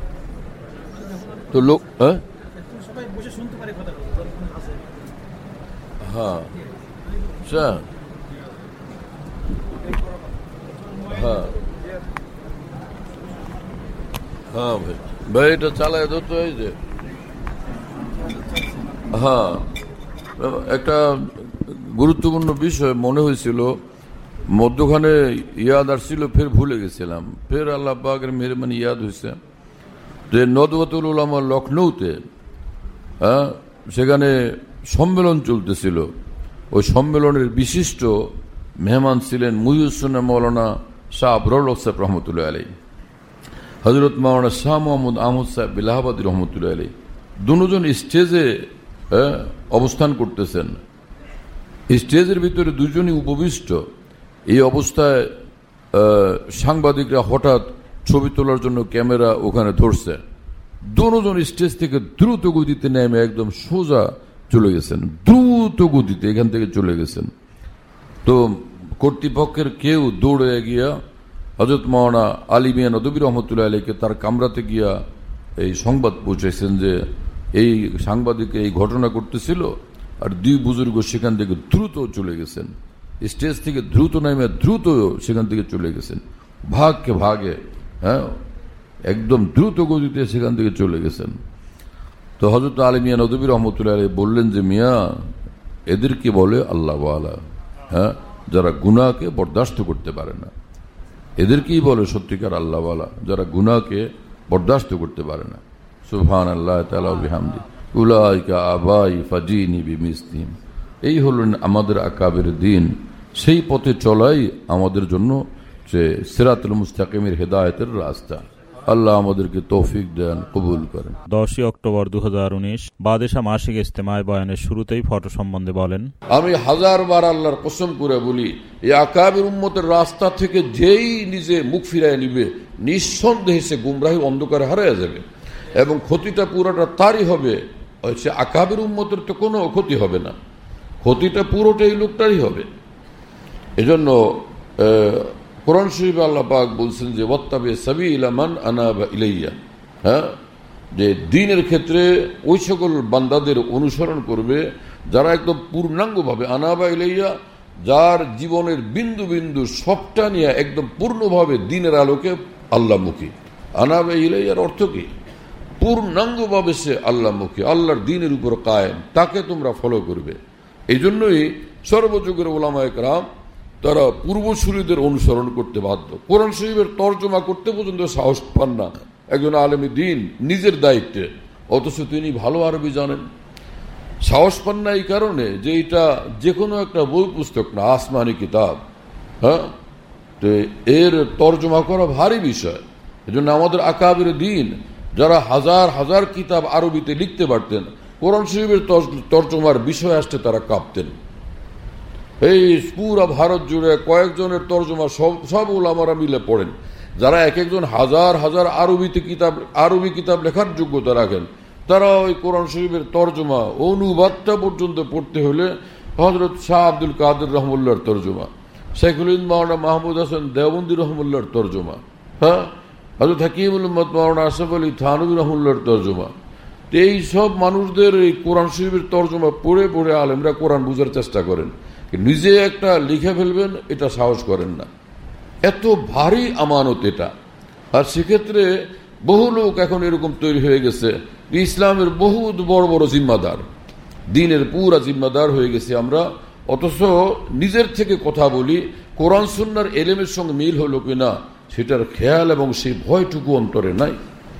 তো লোক হ্যাঁ হ্যাঁ হ্যাঁ হ্যাঁ ভাই এটা চালায় ধরতে হয় যে। হ্যাঁ, একটা গুরুত্বপূর্ণ বিষয় মনে হয়েছিল, মধ্যখানে ইয়াদ আসছিল, ফের ভুলে গেছিলাম, ফের আল্লাহ পাকের মেহরবানি ইয়াদ হয়েছে যে নদওয়াতুল উলামা লখনৌতে, হ্যাঁ, সেখানে সম্মেলন চলতেছিল। ওই সম্মেলনের বিশিষ্ট মেহমান ছিলেন মুহিউসুন্না মাওলানা শাহ আবরার সাহেব রহমতুল্লাহ আলাইহি, হযরত মাওলানা শাহ মোহাম্মদ আহমদ সাহেব ইলাহাবাদী রহমতুল্লাহ আলাইহি। দুজন স্টেজে অবস্থান করতেছেন। স্টেজের ভিতরে দুজনই উপবিষ্ট। এই অবস্থায় সাংবাদিকরা হঠাৎ ছবি তোলার জন্য ক্যামেরা ওখানে ধরছে। দুজন স্টেজ থেকে দ্রুত গতিতে নেমে একদম সোজা চলে গেছেন, দ্রুত গতিতে এখান থেকে চলে গেছেন। তো কর্তৃপক্ষের কেউ দৌড়ে গিয়া হযরত মাওলানা আলী মিয়া নদভী রহমতুল্লাহ আলাইহিকে তার কামরাতে গিয়া এই সংবাদ পৌঁছেছেন যে এই সাংবাদিক এই ঘটনা করতেছিল, আর দুই বুজুর্গ সেখান থেকে দ্রুত চলে গেছেন। স্টেজ থেকে দ্রুত নেমে দ্রুত সেখান থেকে চলে গেছেন, ভাগকে ভাগে, হ্যাঁ, একদম দ্রুত গতিতে সেখান থেকে চলে গেছেন। তো হযরত আলী মিয়া নদভী রহমতুল্লাহ আলাইহি বললেন যে মিয়া, এদেরকে বলে আল্লাহ ওয়ালা, হ্যাঁ, যারা গুনাহকে বরদাস্ত করতে পারে না। এদেরকেই বলে সত্যিকার আল্লাহ ওয়ালা, যারা গুনাহকে বরদাস্ত করতে পারে না। সুবহানাল্লাহ তাআলা ওয়া বিহামদি উলাইকা আবাই ফাজিনি বিমিসলিহিম। এই হলেন আমাদের আকাবের দিন। সেই পথে চলাই আমাদের জন্য যে সিরাতুল মুস্তাকিমের হেদায়েতের রাস্তা। আল্লাহ আমাদেরকে তৌফিক দেন, কবুল করেন। 10 অক্টোবর 2019 বাদেশা মাসিক ইজতেমায় বয়ানের শুরুতেই ফটো সম্বন্ধে বলেন, আমি হাজারবার আল্লাহর কসম করে বলি, এই আকাবের উম্মতের রাস্তা থেকে যেই নিজে মুখ ফিরায় নিবে, নিঃসন্দেহে সে গুমরাহি অন্ধকারে হারিয়ে যাবে, এবং ক্ষতিটা পুরোটা তারই হবে। সে আকাবের উম্মতের তো কোনো ক্ষতি হবে না, ক্ষতিটা পুরোটাই লোকটারই হবে। এজন্য কোরআন শরীফে আল্লাহ পাক বলছেন যে ওয়াত্তাবি সাবিলা মান আনাবা ইলাইয়া, হ্যাঁ, যে দ্বীনের ক্ষেত্রে ওই সকল বান্দাদের অনুসরণ করবে যারা একদম পূর্ণাঙ্গভাবে আনাবা ইলাইয়া, যার জীবনের বিন্দু বিন্দু সবটা নিয়ে একদম পূর্ণভাবে দ্বীনের আলোকে আল্লাহমুখী। আনাবা ইলাইয়ার অর্থ কি? পূর্ণাঙ্গভাবে সে আল্লাহমুখী, আল্লাহর দ্বীনের উপর কায়েম, তাকে তোমরা ফলো করবে। এই জন্যই সর্বযুগের ওলামায়ে কেরাম তারা পূর্বসূরীদের অনুসরণ করতে বাধ্য। কোরআন শরীফের তর্জমা করতে পর্যন্ত সাহস পান না একজন আলেম দ্বীন নিজের দায়িত্বে, অথচ তিনি ভালো আরবি জানেন। সাহস পান না এই কারণে যে এটা যে কোনো একটা বই পুস্তক না, আসমানি কিতাব, হ্যাঁ, তো এর তর্জমা করা ভারী বিষয়। এজন্য আমাদের আকাবের দ্বীন যারা হাজার হাজার কিতাব আরবিতে লিখতে পারতেন, কোরআন শরীফের তর্জমার বিষয় আসতে তারা কাঁপতেন। এই পুরা ভারত জুড়ে কয়েকজনের তর্জমা সব উলামারা মিলে পড়েন, যারা এক একজন হাজার হাজার আরবি কিতাব লেখার যোগ্যতা রাখেন। তারা ওই কোরআন শরীফের তর্জমা অনুবাদটা পর্যন্ত পড়তে হলে হযরত শাহ আব্দুল কাদের রহমুল্লাহর তর্জমা, শেখুল হিন্দ মাওলানা মাহমুদ হাসান দেওবন্দি রহমুল্লাহর তর্জমা, হ্যাঁ, হযরত হাকিমুল উম্মত মাওলানা আশরাফ আলী থানভী রহমুল্লাহর তর্জমা। এই সব মানুষদের এই কোরআন শরীফের তর্জমা পড়ে পড়ে আলেমরা কোরআন বুঝার চেষ্টা করেন, নিজে একটা লিখে ফেলবেন এটা সাহস করেন না। এত ভারী আমানত এটা। আর সেক্ষেত্রে বহু লোক এখন এরকম তৈরি হয়ে গেছে, ইসলামের বহুত বড় বড় জিম্মাদার, দ্বীনের পুরা জিম্মাদার হয়ে গেছে আমরা, অথচ নিজের থেকে কথা বলি কোরআন সুন্নাহর এলেমের সঙ্গে মিল হলো কিনা সেটার খেয়াল এবং সেই ভয়টুকু অন্তরে নাই।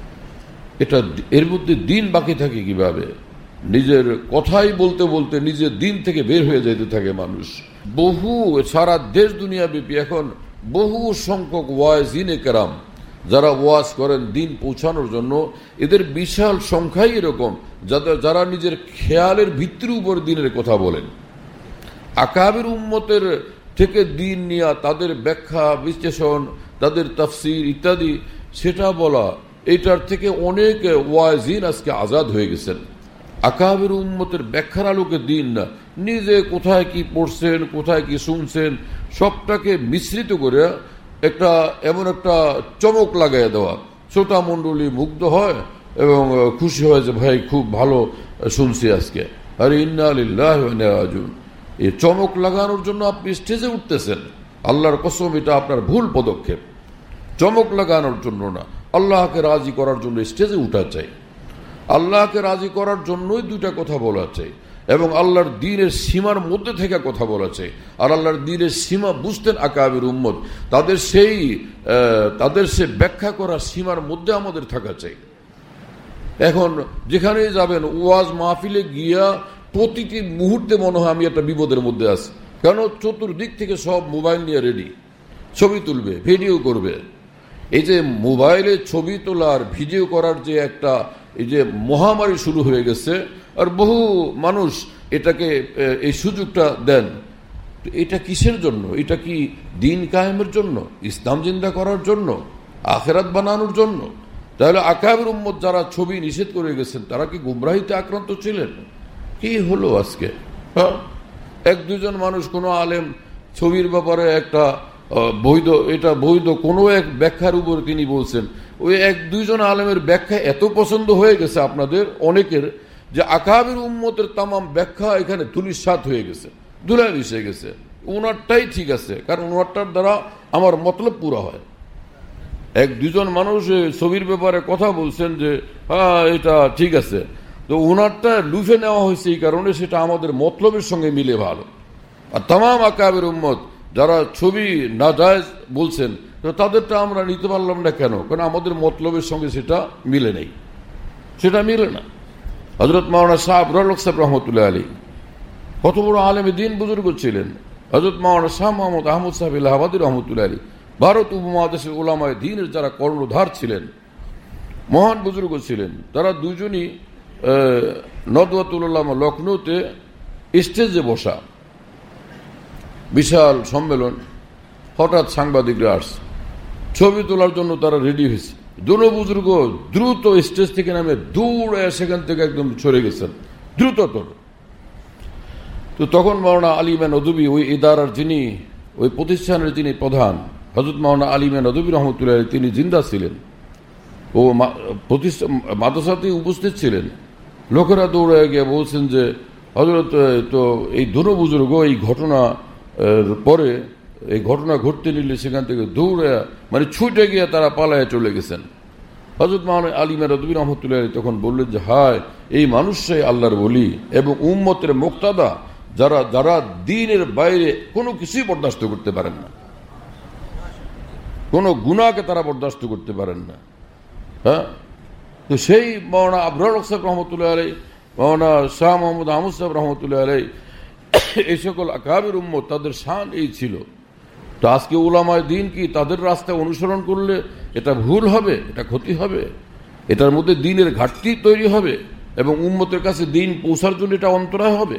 এটা এর মধ্যে দিন বাকি থাকে কিভাবে? নিজের কথাই বলতে বলতে নিজের দিন থেকে বের হয়ে যেতে থাকে মানুষ। বহু সারা দেশ দুনিয়া ব্যাপী এখন বহু সংখ্যক ওয়াইজিনে কেরাম যারা ওয়াজ করেন দিন পৌঁছানোর জন্য, এদের বিশাল সংখ্যাই এরকম যারা নিজের খেয়ালের ভিত্তির উপর দিনের কথা বলেন। আকাবের উম্মতের থেকে দিন নিয়ে তাদের ব্যাখ্যা বিশ্লেষণ, তাদের তাফসির ইত্যাদি সেটা বলা, এটার থেকে অনেক ওয়াইজিন আজকে আজাদ হয়ে গেছেন। আকাবের উম্মতের ব্যাখ্যার আলোকে দিন না, নিজে কোথায় কি পড়ছেন, কোথায় কি শুনছেন, সবটাকে মিশ্রিত করে এমন একটা চমক লাগাই দেওয়া, শ্রোতা মণ্ডলী মুগ্ধ হয় এবং খুশি হয় যে ভাই খুব ভালো শুনছি আজকে, আরে ইন্না লিল্লাহি ওয়া ইন্না ইলাইহি রাজিউন। এই চমক লাগানোর জন্য আপনি স্টেজে উঠতেছেন, আল্লাহর কসম এটা আপনার ভুল পদক্ষেপ। চমক লাগানোর জন্য না, আল্লাহকে রাজি করার জন্য স্টেজে উঠা চাই। আল্লাহকে রাজি করার জন্যই দুইটা কথা বলা চাই, এবং আল্লাহর দ্বীনের সীমার মধ্যে থেকে কথা বলা চাই। আর আল্লাহর দ্বীনের সীমা বুঝতেন আকাবের উম্মত, তাদের সে ব্যাখ্যা করা সীমার মধ্যে আমাদের থাকা চাই। এখন যেখানেই যাবেন ওয়াজ মাহফিলে গিয়া প্রতিটি মুহূর্তে মনে হয় আমি একটা বিপদের মধ্যে আছি, কেন চতুর্দিক থেকে সব মোবাইল নিয়ে রেডি, ছবি তুলবে, ভিডিও করবে। এই যে মোবাইলে ছবি তোলার ভিডিও করার যে একটা এই যে মহামারী শুরু হয়ে গেছে, আর বহু মানুষ এটাকে এই সুযোগটা দেন। এটা কিসের জন্য? এটা কি দিন কায়েমের জন্য, ইসলাম জিন্দা করার জন্য, আখেরাত বানানোর জন্য? তাহলে আকাবের উম্মত যারা ছবি নিষেধ করে গেছেন তারা কি গুমরাহিতে আক্রান্ত ছিলেন? কি হলো আজকে? হ্যাঁ, এক দুজন মানুষ, কোনো আলেম ছবির ব্যাপারে একটা বৈধ কোনো এক ব্যাখ্যার উপর তিনি বলছেন, ওই এক দুইজন আলেমের ব্যাখ্যা এত পছন্দ হয়ে গেছে আপনাদের অনেকের, যে আকাবের উম্মতের তামাম ব্যাখ্যা এখানে ধূলিসাৎ হয়ে গেছে, ধুলায় মিশে গেছে। ওনারটাই ঠিক আছে, কারণ ওনারটার দ্বারা আমার মতলব পুরা হয়। এক দুজন মানুষ ছবির ব্যাপারে কথা বলছেন যে হ্যাঁ এটা ঠিক আছে, তো ওনারটা লুফে নেওয়া হয়েছে এই কারণে সেটা আমাদের মতলবের সঙ্গে মিলে ভালো। আর তামাম আকাবের উম্মত যারা ছবি নাজায়েজ বলছেন, তো তাদেরটা আমরা নিতে পারলাম না কেন? কারণ আমাদের মতলবের সঙ্গে সেটা মিলে নেই, সেটা মিলে না। হযরত মাওলানা শাহ আবরার হক সাহেব রহমতুল্লাহ আলী কত বড় আলেমে দ্বীন বুজুর্গ ছিলেন। হযরত মাওলানা শাহ মোহাম্মদ আহমদ সাহেব ইলাহাবাদী রহমতুল্লাহ আলী ভারত উপমহাদেশের উলামায়ে দ্বীনের যারা কর্ণধার ছিলেন, মহান বুজুর্গ ছিলেন, তারা দুজনই নদওয়াতুল উলামা লখনৌতে স্টেজে বসা বিশাল সম্মেলন। হঠাৎ সাংবাদিকরা আসছে, ছবি তোলার জন্য তারা রেডি হয়েছে। দুনো বুজুর্গ দ্রুত স্টেজ থেকে নামে দৌড়ে সেখান থেকে একদম সরে গেছেন দ্রুততর। তো তখন মাওলানা আলিমা নদভী, ওই ইদারার যিনি, ওই প্রতিষ্ঠানের যিনি প্রধান, হযরত মাওলানা আলিমা নদভী রহমতুল্লাহ তিনি জিন্দা ছিলেন, ও মাদ্রাসাতে উপস্থিত ছিলেন। লোকেরা দৌড়ে গিয়ে বলছেন যে হযরত, তো এই দুনো বুজুর্গ এই ঘটনা পরে, এই ঘটনা ঘটতে নিলে সেখান থেকে দৌড়ে মানে ছুটে গিয়ে তারা পালায় চলে গেছেন। হযরত মাওলানা আলিমা নদভী রহমতুল্লাহ তখন বললেন যে হায়, এই মানুষটাই আল্লাহর ওলি এবং উম্মতের মুক্তাদা, যারা যারা দ্বীনের বাইরে কোনো কিছুই বরদাস্ত করতে পারেন না, কোনো গুনাহকে তারা বরদাস্ত করতে পারেন না। হ্যাঁ, তো সেই মাওলানা আবরার হক সাহেব রহমতুল্লাহ আলাই, মাওলানা শাহ মোহাম্মদ আহমদ সাহেব রহমতুল্লাহ আলাই, এই সকল আকাবের উম্মত তাদের শান এই ছিল। তো আজকে উলামায়ে দ্বীন কি তাদের রাস্তায় অনুসরণ করলে এটা ভুল হবে, এটা ক্ষতি হবে, এটার মধ্যে দ্বীনের ঘাটতি তৈরি হবে এবং উম্মতের কাছে দ্বীন পৌঁছার জন্য এটা অন্তরায় হবে।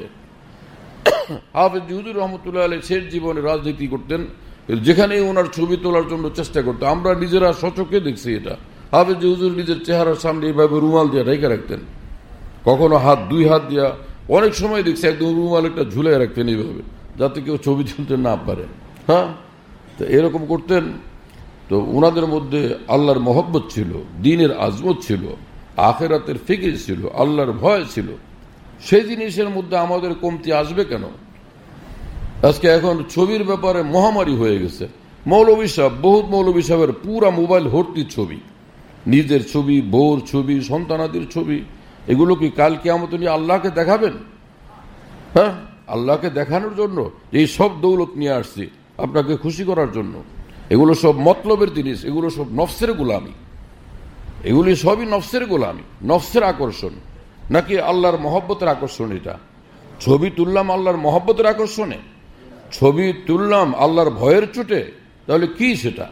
হাফেজ হুজুর রহমতুল্লাহ আলাইহি শেষ জীবনে রাজনীতি করতেন, যেখানে ওনার ছবি তোলার জন্য চেষ্টা করতেন। আমরা নিজেরা সচক্ষে দেখছি এটা। হাফেজ হুজুর নিজের চেহারার সামনে এইভাবে রুমাল দিয়ে ঢেকে রাখতেন, কখনো দুই হাত দিয়া, অনেক সময় দেখছি একদম রুমাল একটা ঝুলে রাখতেন এইভাবে, যাতে কেউ ছবি তুলতে না পারে। হ্যাঁ, তো এরকম করতেন। তো ওনাদের মধ্যে আল্লাহর মহব্বত ছিল, দ্বীনের আজমত ছিল, আখিরাতের ফিকির ছিল, আল্লাহর ভয় ছিল। সেই জিনিসের মধ্যে আমাদের কমতি আসবে কেন? আজকে এখন ছবির ব্যাপারে মহামারী হয়ে গেছে। মৌলভী সাহেব, বহুত মৌলভী সাহেবের পুরা মোবাইল ভর্তি ছবি, নিজের ছবি, বউর ছবি, সন্তানাদির ছবি। এগুলো কি কাল কিয়ামতে নিয়ে আল্লাহকে দেখাবেন? হ্যাঁ, আল্লাহকে দেখানোর জন্য এই সব দৌলত নিয়ে আসছি আপনাকে খুশি করার জন্য। এগুলো সব মতলবের জিনিস, এগুলো সব নফসের গোলামি, এগুলি সবই নফসের গোলামি, নফসের আকর্ষণ, নাকি আল্লাহর মহব্বতের আকর্ষণ? এটা ছবি তুললাম আল্লাহর মহব্বতের আকর্ষণে, ছবি তুললাম আল্লাহর ভয়ের চোটে, তাহলে কি সেটা?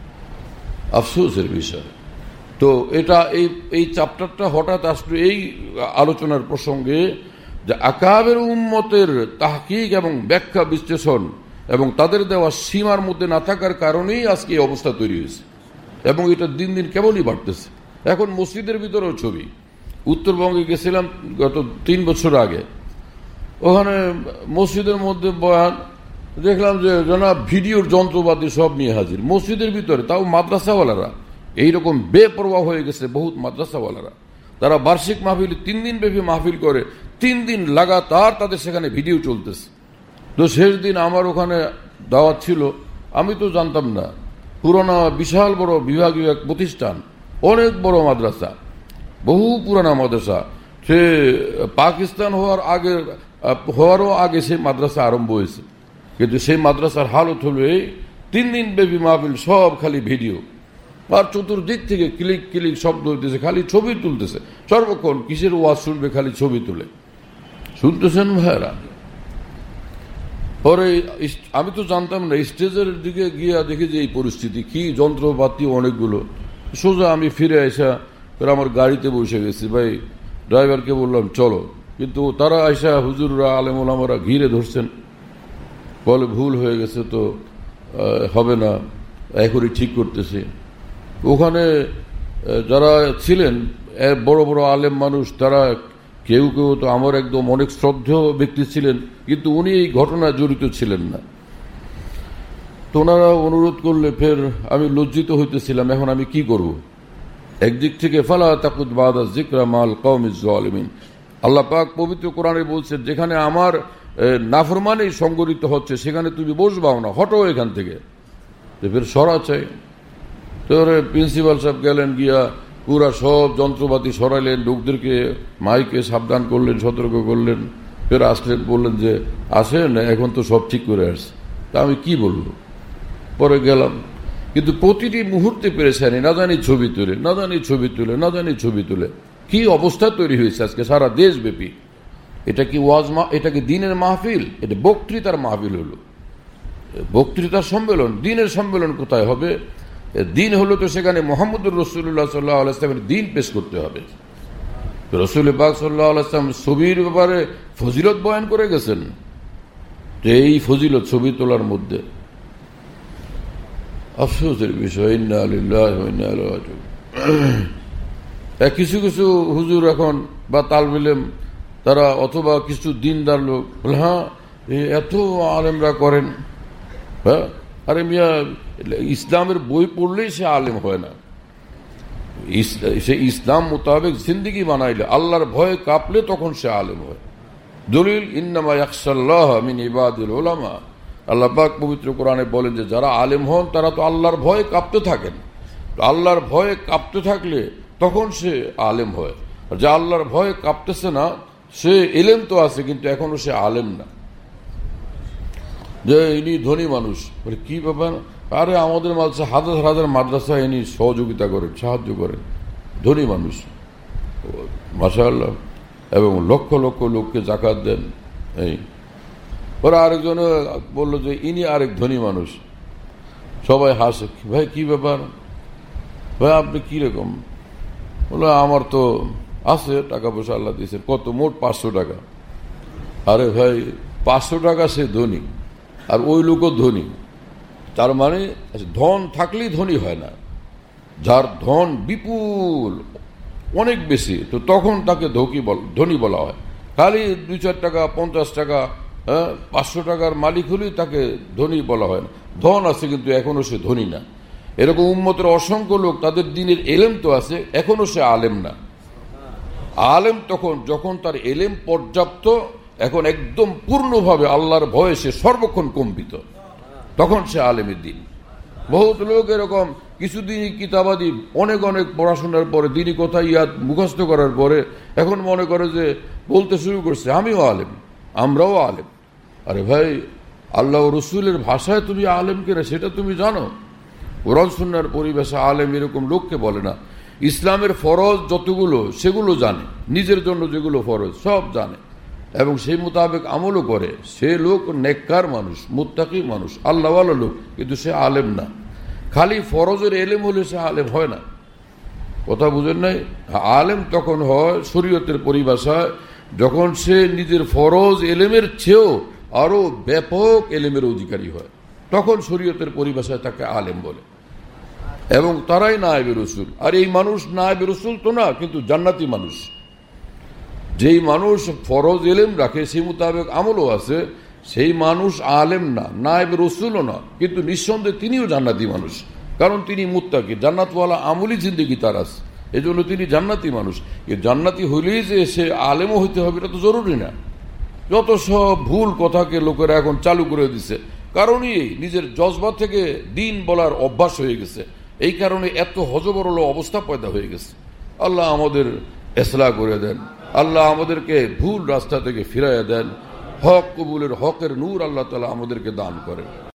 আফসোসের বিষয়। তো এটা এই চ্যাপ্টারটা হঠাৎ আসলো এই আলোচনার প্রসঙ্গে, যে আকাবের উম্মতের তাহকিক এবং ব্যাখ্যা বিশ্লেষণ এবং তাদের দেওয়া সীমার মধ্যে না থাকার কারণেই আজকে এই অবস্থা তৈরি হয়েছে এবং এটা দিন দিন কেবলই বাড়তেছে। এখন মসজিদের ভিতরেও ছবি। উত্তরবঙ্গে গেছিলাম গত 3 বছর আগে, ওখানে মসজিদের মধ্যে বয়ান দেখলাম যে জানা ভিডিওর যন্ত্রপাতি সব নিয়ে হাজির মসজিদের ভিতরে, তাও মাদ্রাসাওয়ালারা। এইরকম বেপরোয়া হয়ে গেছে বহুত মাদ্রাসাওয়ালারা, তারা বার্ষিক মাহফিল 3 দিন ব্যাপী মাহফিল করে, 3 দিন লাগাতার তাদের সেখানে ভিডিও চলতেছে। তো শেষ দিন আমার ওখানে দাওয়াত ছিল, আমি তো জানতাম না, পুরোনো বিশাল বড় বিভাগীয় এক প্রতিষ্ঠান, অনেক বড় মাদ্রাসা, বহু পুরানা মাদ্রাসা, সে পাকিস্তান হওয়ারও আগে সেই মাদ্রাসা আরম্ভ হয়েছে। কিন্তু সেই মাদ্রাসার হালত হলো এই 3 দিন ব্যাপী মাহফিল সব খালি ভিডিও, আর চতুর্দিক থেকে ক্লিক ক্লিক শব্দ হইতেছে, খালি ছবি তুলতেছে সর্বক্ষণ। কিসের ওয়াজ শুনবে? খালি ছবি তুলে শুনতেছেন ভাইরা। পরে আমি তো জানতাম না, স্টেজের দিকে গিয়া দেখি যে এই পরিস্থিতি, কি যন্ত্রপাতি অনেকগুলো। সোজা আমি ফিরে আসা আমার গাড়িতে বসে গেছি, ভাই ড্রাইভারকে বললাম চলো, কিন্তু তারা আয়সা হুজুররা আলেম ওলামারা ঘিরে ধরছেন, বলে ভুল হয়ে গেছে তো হবে না, এখনই ঠিক করতেছে। ওখানে যারা ছিলেন বড় বড় আলেম মানুষ, তারা কেউ কেউ তো আমার একদম অনেক শ্রদ্ধেয় ব্যক্তি ছিলেন, কিন্তু উনি এই ঘটনায় জড়িত ছিলেন না। তো ওনারা অনুরোধ করলে ফের আমি লজ্জিত হইতেছিলাম, এখন আমি কি করব। একদিক থেকে ফালা তাকুত বাদা যিকরা মাল কওমিজ জালিমিন, আল্লাহ পাক পবিত্র কোরআনে বলছেন, যেখানে আমার নাফরমানি সংগঠিত হচ্ছে সেখানে তুমি বসবাও না, হটো এখান থেকে। ফের সরা চাই। তো প্রিন্সিপাল সাহেব গেলেন, গিয়া পুরা সব যন্ত্রপাতি সরাইলেন, লোকদেরকে মাইকে সাবধান করলেন, সতর্ক করলেন। ফের আসলেন, বললেন যে আসেন, এখন তো সব ঠিক করে আসছে। তা আমি কি বলবো, পরে গেলাম। কিন্তু প্রতিটি মুহূর্তে পেরেছেনি, না জানি ছবি তুলে, না জানি ছবি তুলে, না জানি ছবি তুলে। কি অবস্থা তৈরি হয়েছে আজকে সারা দেশব্যাপী। এটা কি ওয়াজ, এটা কি দিনের মাহফিল? এটা বক্তৃতার মাহফিল হলো, বক্তৃতার সম্মেলন। দিনের সম্মেলন কোথায় হবে? দিন হলো তো সেখানে মোহাম্মদুর রাসূলুল্লাহ সাল্লাল্লাহু আলাইহি ওয়াসাল্লামের দিন পেশ করতে হবে। রাসূল পাক সাল্লাল্লাহু আলাইহি ওয়াসাল্লাম ছবির ব্যাপারে ফজিলত বয়ান করে গেছেন, যে এই ফজিলত ছবি তোলার মধ্যে। আফসোসের বিষয়, ইন্না লিল্লাহি ওয়া ইন্না ইলাইহি রাজিউন। কিছু কিছু হুজুর এখন বা তালবিলেম তারা, অথবা কিছু দিনদার লোক, হ্যাঁ এত আলেমরা করেন। হ্যাঁ, আরে মিয়া, ইসলামের বই পড়লেই সে আলেম হয় না। সে ইসলাম মোতাবেক জিন্দেগি বানাইলে, আল্লাহর ভয়ে কাঁপলে তখন সে আলেম হয়। দলিল ইন্নামা ইয়াখশাল্লাহ মিন ইবাদিল উলামা। আল্লাহ পাক পবিত্র কোরআনে বলেন যে যারা আলেম হন তারা তো আল্লাহর ভয়ে কাঁপতে থাকেন। আল্লাহর ভয়ে কাঁপতে থাকলে তখন সে আলেম হয়। আর যে আল্লাহর ভয়ে কাঁপতেছে না, সে এলেম তো আছে কিন্তু এখনো সে আলেম না। যে ইনি ধনী মানুষ, বলে কি ব্যাপার? আরে আমাদের মাঝে হাজার হাজার মাদ্রাসা ইনি সহযোগিতা করেন, সাহায্য করেন, ধনী মানুষ মাশাআল্লাহ, এবং লক্ষ লক্ষ লোককে যাকাত দেন। এই ওরা আরেকজন বললো যে ইনি আরেক ধনী মানুষ, সবাই হাসে। ভাই কি ব্যাপার ভাই, আপনি কিরকম? বললো আমার তো আছে টাকা পয়সা, আল্লাহ দিয়েছেন। কত? মোট 500 টাকা। আরে ভাই 500 টাকা সে ধনী, আর ওই লোকও ধনী। তার মানে ধন থাকলেই ধনী হয় না। যার ধন বিপুল, অনেক বেশি, তো তখন তাকে ধনী বলা হয়। খালি 2-4 টাকা, 50 টাকা, 500 টাকার মালিক হলেই তাকে ধনী বলা হয় না। ধন আছে কিন্তু এখনো সে ধনী না। এরকম উম্মতের অসংখ্য লোক, তাদের দিনের এলেম তো আছে, এখনো সে আলেম না। আলেম তখন যখন তার এলেম পর্যাপ্ত, এখন একদম পূর্ণভাবে আল্লাহর ভয়ে সে সর্বক্ষণ কম্পিত, তখন সে আলেমের দিন। বহুত লোক এরকম কিছুদিনই কিতাবাদি অনেক অনেক পড়াশোনার পরে, দিনই কথা ইয়াদ মুখস্থ করার পরে এখন মনে করে যে বলতে শুরু করছে আমিও আলেম, আমরাও আলেম। আরে ভাই, আল্লাহ রসুলের ভাষায় তুমি আলেম কিনা সেটা তুমি জানো? কোরআন সুন্নাহর পরিবেশে আলেম এরকম লোককে বলে না। ইসলামের ফরজ যতগুলো সেগুলো জানে, নিজের জন্য যেগুলো ফরজ সব জানে, এবং সেই মোতাবেক আমলও করে। সে লোক নেককার মানুষ, মুত্তাকি মানুষ, আল্লাহওয়ালা লোক, কিন্তু সে আলেম না। খালি ফরজের এলেম হলে সে আলেম হয় না। কথা বুঝেন নাই? আলেম তখন হয় শরীয়তের পরিভাষায় যখন সে নিজের ফরজ এলেমের চেয়েও আরো ব্যাপক এলেমের অধিকারী হয়, তখন শরীয়তের পরিভাষায় তাকে আলেম বলে। এবং তারাই নায়েবে রসুল। আর এই মানুষ নায়েবে রসুল তো না, কিন্তু জান্নাতি মানুষ। যেই মানুষ ফরজ এলেম রাখে, সেই মোতাবেক আমলও আছে, সেই মানুষ আলেম না, নায়েবে রসুলও না, কিন্তু নিঃসন্দেহে তিনিও জান্নাতি মানুষ। কারণ তিনি মুত্তাকি, জান্নাতওয়ালা আমলি জিন্দেগি তার আছে, এই জন্য তিনি জান্নাতি মানুষ। এ জান্নাতি হইলেই যে সে আলেমও হইতে হবে এটা তো জরুরি না। যত সব ভুল কথাকে লোকেরা এখন চালু করে দিছে, কারণই নিজের জজবা থেকে দিন বলার অভ্যাস হয়ে গেছে। এই কারণে এত হযবরল অবস্থা পয়দা হয়ে গেছে। আল্লাহ আমাদের ইসলাহ করে দেন, আল্লাহ আমাদেরকে ভুল রাস্তা থেকে ফিরাইয়া দেন, হক কবুলের হকের নূর আল্লাহ তাআলা আমাদেরকে দান করেন।